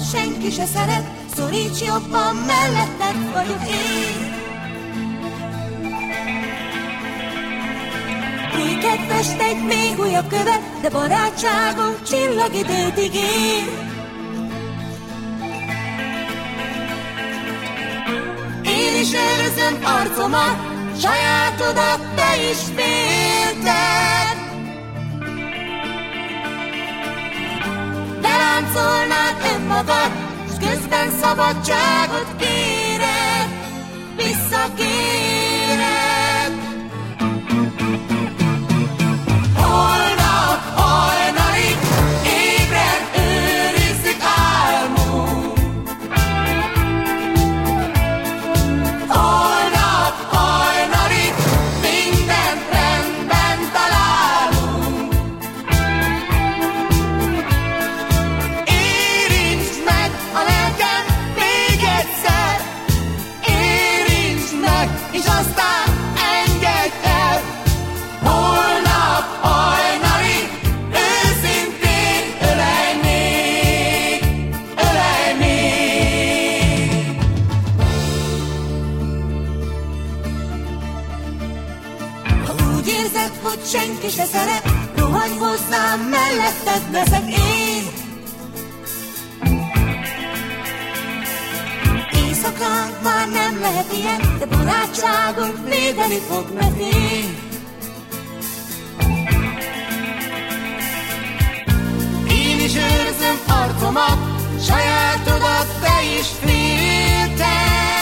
senki se szeret, szoríts jobban, melletted vagyok én. Új kedves egy még újabb követ, de barátságunk csillagidőt ígér. Én is őrzöm arcomat, sajátodat te is félted. Beláncolnád önmagad, s közben szabadságot kéred, visszakéred. Holnap hajnalig ébren őrizzük álmunk. Holnap hajnalig mindent rendben találunk. Érintsd meg a lelkem még egyszer, érintsd meg, és aztán engedj el. Holnap hajnalig őszintén ölelj még, ölelj még. Ha úgy érzed, hogy senki se szeret, rohanj hozzám, melletted leszek én. Éjszakánk már nem lehet ilyen, de barátságunk védeni fog, mert én is őrzöm arcomat, sajátodat te is félted.